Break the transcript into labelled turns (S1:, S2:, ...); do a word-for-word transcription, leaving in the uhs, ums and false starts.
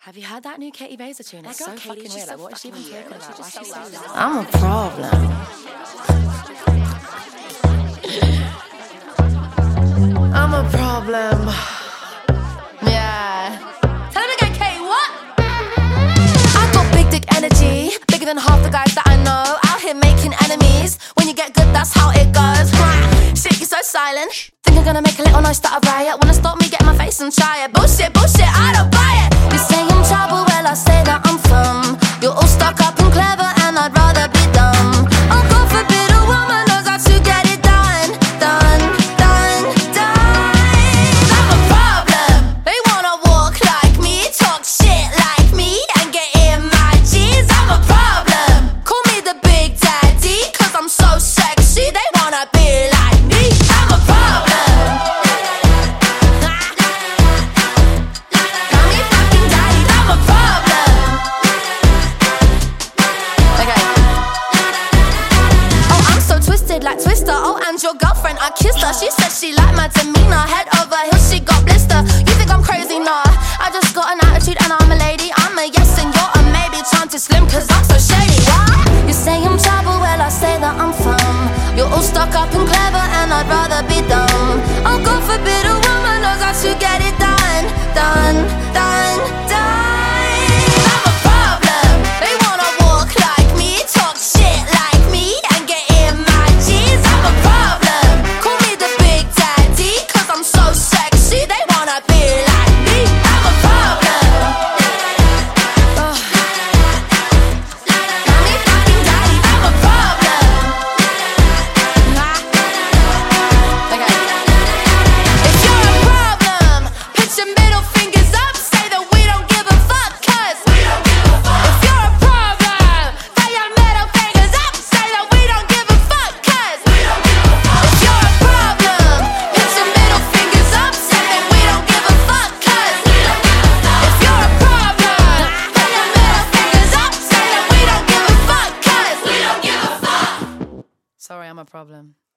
S1: Have you heard that new Katie Baser tune? It's
S2: That
S1: so
S2: girl
S1: fucking
S2: Katie,
S1: weird.
S2: she's
S1: Like,
S2: so
S1: what is she even
S2: fucking
S1: talking
S2: weird.
S1: about?
S2: She's
S1: Why is
S2: just
S1: she
S2: so
S1: so
S2: loud.
S1: loud? I'm a problem. I'm a problem. Yeah. Tell him again, Katie, what? I got big dick energy, bigger than half the guys that I know. Out here making enemies. When you get good, that's how it goes. Shit, you're so silent. Think you're gonna make a little noise, start a riot. Wanna stop me, get my face and try it. Bullshit, bullshit, I don't buy it. You say I'm trouble, well I say that I'm fun. You're all stuck up and clever and I'd rather be dumb. Oh God forbid a woman knows how to get it done. Done, done, done. I'm a problem. They wanna walk like me, talk shit like me, and get in my jeans. I'm a problem. Call me the big daddy, cause I'm so sexy. They wanna be like me. I'm a problem. Call me fucking daddy, I'm a problem. Okay. Oh, I'm so twisted like Twister. Oh, and your girlfriend, I kissed her. She said she liked my demeanor. Head over heels, she got blister. You think I'm crazy? Nah, I just got an attitude and I'm a lady. I'm a yes and you're a maybe. Trying to slim cause I'm so shady. What? You say I'm trouble, well I say that I'm fun. You're all stuck up and clever and I'd rather be dumb. Oh God forbid a woman knows how to get it done. Done, done, done. I'm a problem. They wanna walk like me, talk shit like me, and get in my jeans. I'm a problem. Call me the big daddy, cause I'm so sexy. They wanna be like me. I'm a problem. Ugh. Call me fucking daddy, I'm a problem. Okay. If you're a problem, put your middle fingers up, say that we don't give a fuck, cause we don't give a fuck. If you're a problem, throw your middle fingers up, say that we don't give a fuck, cause we don't give a fuck. If you're a problem, put your middle fingers up, say that we don't give a fuck, cause we don't give a fuck. If you're a problem, throw your middle fingers up, say that we don't give a fuck, cause we don't give a fuck. Sorry, I'm a problem.